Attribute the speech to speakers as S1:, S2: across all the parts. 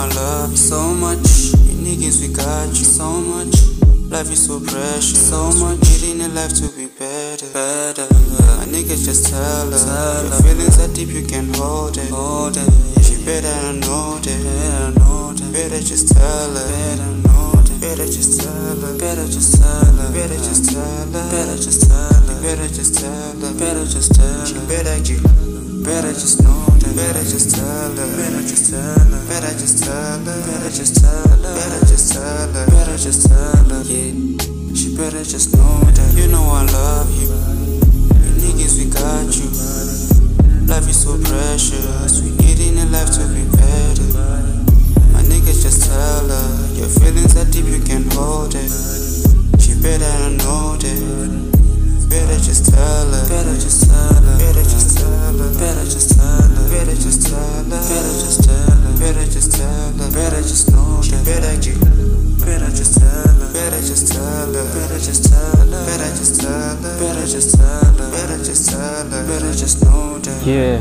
S1: I love you so much. You niggas, we got you so much. Life is so precious, so much. Needing in life to be better, better. My niggas, just tell her, your feelings are deep, you can hold it, hold it. If you better know that, better just tell her, better know that. Better just tell her, better just tell her, better just tell her, better just tell her, better just tell her, better just tell her, better you, better just know that, better just tell her, better just tell her, better just tell her, better just tell her, better just tell her, better just tell her, yeah. She better just know that, you know I love you. You niggas, we got you. Life is so precious, we need in a life to be better. My niggas, just tell her, your feelings are deep, you can hold it. She better know that. Better just tell her, better just tell her, better just tell her, better just tell her, better just tell her, better just tell her, better just tell her, better just know that, better you, better just tell her, better just tell her, better just tell her, better just tell her, better just tell her, better just tell her, better just know that.
S2: Yeah,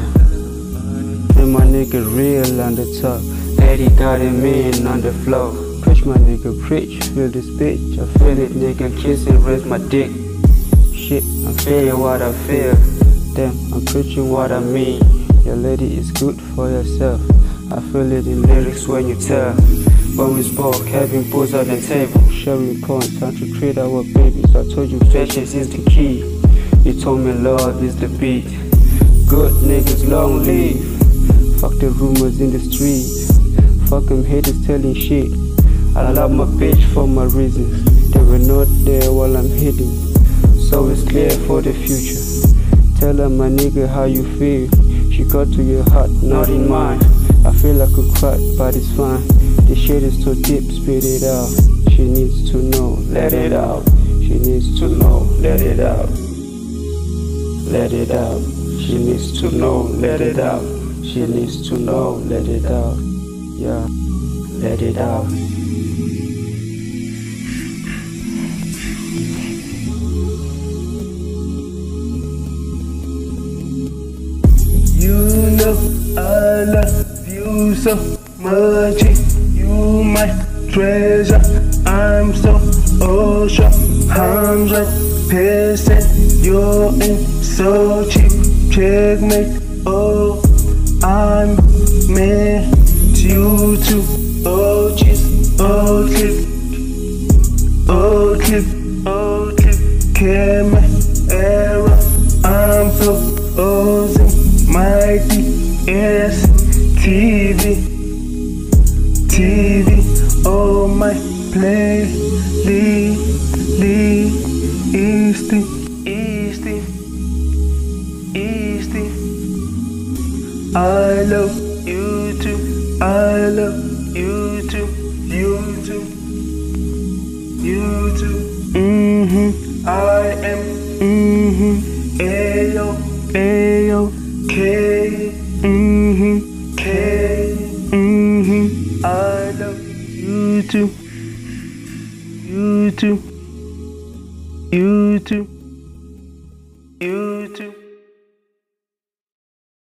S2: and my nigga real on the top, lady got him in on the floor. Preach my nigga, preach, feel this bitch, I feel it, nigga, kiss and raise my dick. Shit, I feel what I feel. Damn, I'm preaching what I mean. Your lady is good for yourself. I feel it in lyrics when you tell. When we spoke, having booze on the table, sharing points, trying to create our babies. I told you patience is the key. You told me love is the beat. Good niggas long live. Fuck the rumors in the streets. Fuck them haters telling shit. I love my bitch for my reasons. They were not there while I'm hitting. So it's clear for the future. Tell her, my nigga, how you feel. She got to your heart, not in mine. I feel like a cry, but it's fine. The shit is too deep, spit it out. She needs to know, let it out. She needs to know, let it out. Let it out. She needs to know, let it out. She needs to know, let it out. Yeah, let it out.
S3: You know I love you so much. You my treasure. I'm so sure 100% you're in so cheap. Checkmate. Oh, I'm meant you to. Oh, cheese. Oh, clip. Oh, clip. Oh, clip. Camera. I'm proposing. Mighty S TV, oh my playlist, I love you too, I love you too, you too, you too. I am ayo, ayo. K, K, I love you too, you too, you too, you